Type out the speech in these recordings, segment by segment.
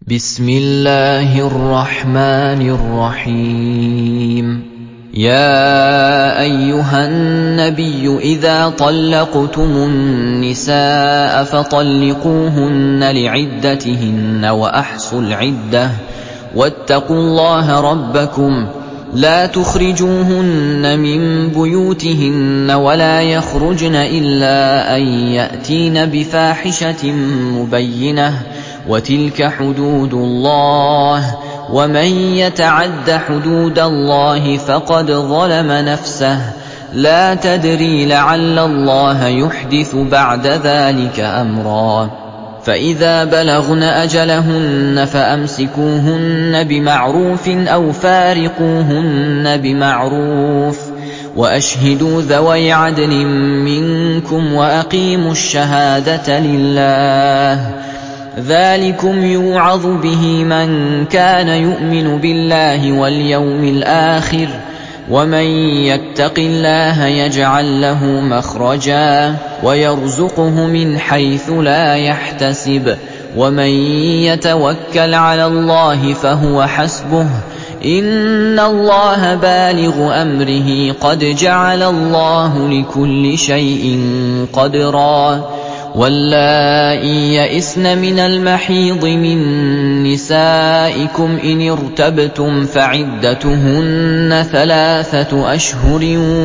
بسم الله الرحمن الرحيم يا أيها النبي إذا طلقتم النساء فطلقوهن لعدتهن وأحصوا العدة واتقوا الله ربكم لا تخرجوهن من بيوتهن ولا يخرجن إلا أن يأتين بفاحشة مبينة وتلك حدود الله ومن يتعد حدود الله فقد ظلم نفسه لا تدري لعل الله يحدث بعد ذلك أمرا فإذا بلغن أجلهن فأمسكوهن بمعروف أو فارقوهن بمعروف وأشهدوا ذوي عدل منكم وأقيموا الشهادة لله ذلكم يوعظ به من كان يؤمن بالله واليوم الآخر ومن يتق الله يجعل له مخرجا ويرزقه من حيث لا يحتسب ومن يتوكل على الله فهو حسبه إن الله بالغ أمره قد جعل الله لكل شيء قدرا واللائي يئسن من المحيض من نسائكم إن ارتبتم فعدتهن 3 أشهر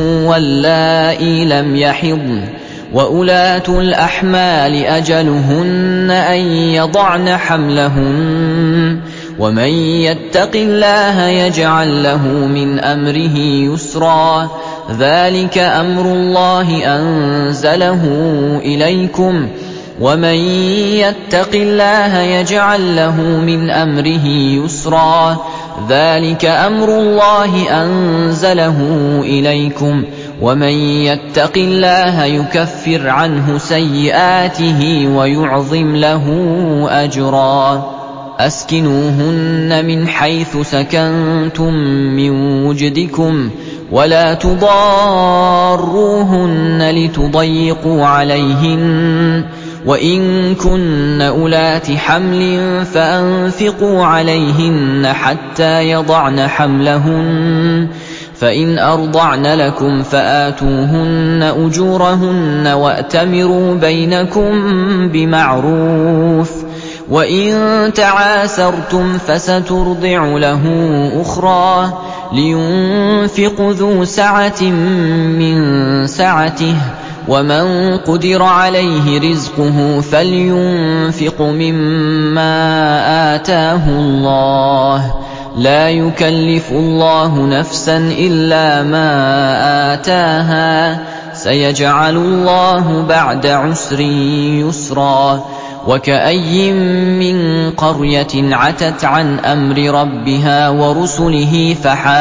واللائي لم يحضن وأولات الأحمال أجلهن أن يضعن حملهن ومن يتق الله يجعل له من أمره يسرا ذلك أمر الله أنزله إليكم ومن يتق الله يجعل له من أمره يسرا ذلك أمر الله أنزله إليكم ومن يتق الله يكفر عنه سيئاته ويعظم له أجرا أسكنوهن من حيث سكنتم من وجدكم ولا تضاروهن لتضيقوا عليهن وإن كن أولات حمل فأنفقوا عليهن حتى يضعن حملهن فإن أرضعن لكم فآتوهن أجورهن وأتمروا بينكم بمعروف وإن تعاسرتم فسترضع له أخرى لينفق ذو سعة من سعته ومن قدر عليه رزقه فلينفق مما آتاه الله لا يكلف الله نفسا إلا ما آتاها سيجعل الله بعد عسر يسرا وكأي من قرية عتت عن أمر ربها ورسله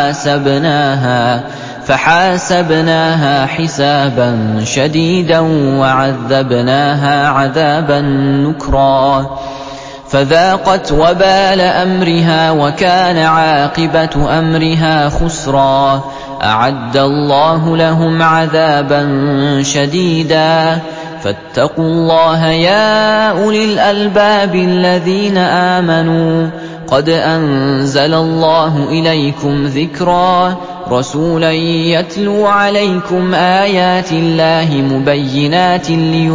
فحاسبناها حسابا شديدا وعذبناها عذابا نكرا فذاقت وبال أمرها وكان عاقبة أمرها خسرا أعد الله لهم عذابا شديدا فاتقوا الله يا أولي الألباب الذين آمنوا قد أنزل الله إليكم ذكرا رسولا يتلو عليكم آيات الله مبينات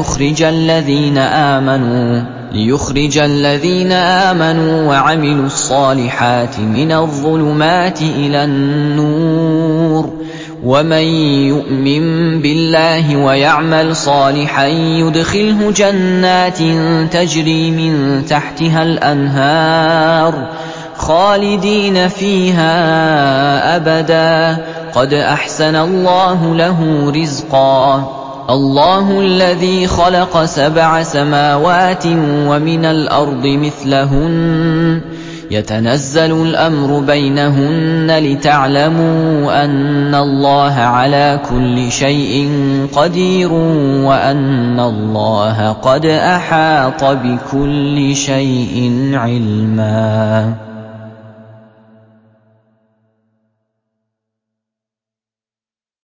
ليخرج الذين آمنوا وعملوا الصالحات من الظلمات إلى النور ومن يؤمن بالله ويعمل صالحا يدخله جنات تجري من تحتها الأنهار خالدين فيها أبدا قد أحسن الله له رزقا الله الذي خلق 7 سماوات ومن الأرض مثلهن يتنزل الأمر بينهن لتعلموا أن الله على كل شيء قدير وأن الله قد أحاط بكل شيء علما